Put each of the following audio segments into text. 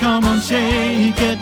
Come on, shake it.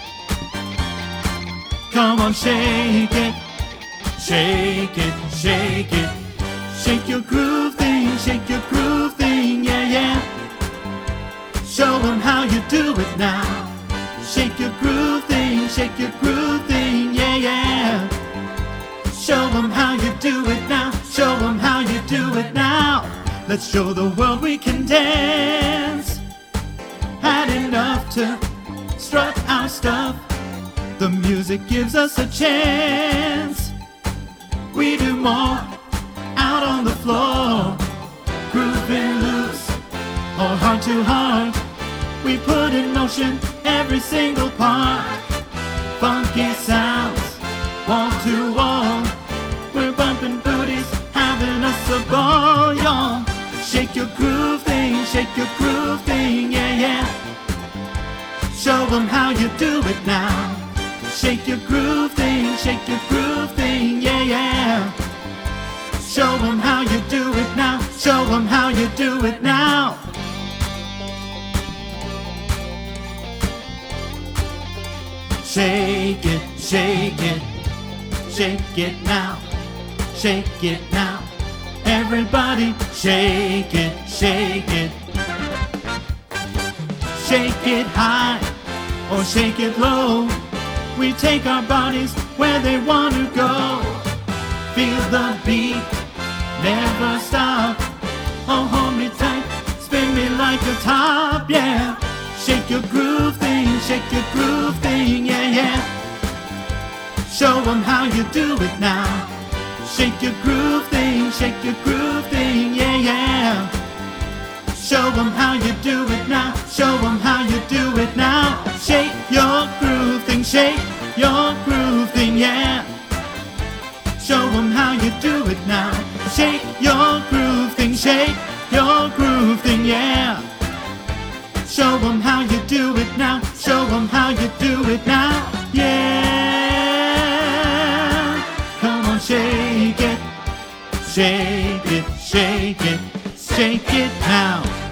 Come on, shake it. Shake it, shake it. Shake your groove thing, shake your groove thing, yeah, yeah. Show them how you do it now. Shake your groove thing, shake your groove thing, yeah, yeah. Show them how you do it now. Show them how you do it now. Let's show the world we can dance. Had enough to strut our stuff. The music gives us a chance. We do more out on the floor, grooving loose or heart to heart. We put in motion every single part. Funky sounds, wall to wall. We're bumping booties, having us a ball, y'all. Shake your groove thing, shake your groove thing, yeah, yeah. Show them how you do it now. Shake your groove thing, shake your groove thing, yeah, yeah. Show them how you do it now. Show them how you do it now. Shake it, shake it, shake it now. Shake it now. Everybody shake it, shake it. Shake it high or shake it low. We take our bodies where they want to go. Feel the beat, never stop. Oh, hold me tight, spin me like a top, yeah. Shake your groove thing, shake your groove thing, yeah, yeah. Show them how you do it now. Shake your groove thing, shake your groove thing, yeah, yeah. Show them how you do it now. Show them how you do it now. Shake your groove thing, shake your groove thing, yeah. Show them how you do it now. Shake your groove thing, shake your groove thing, yeah. Show them how you do it now. Show them how you do it now, yeah. Come on, shake it, shake it, shake it, shake it now.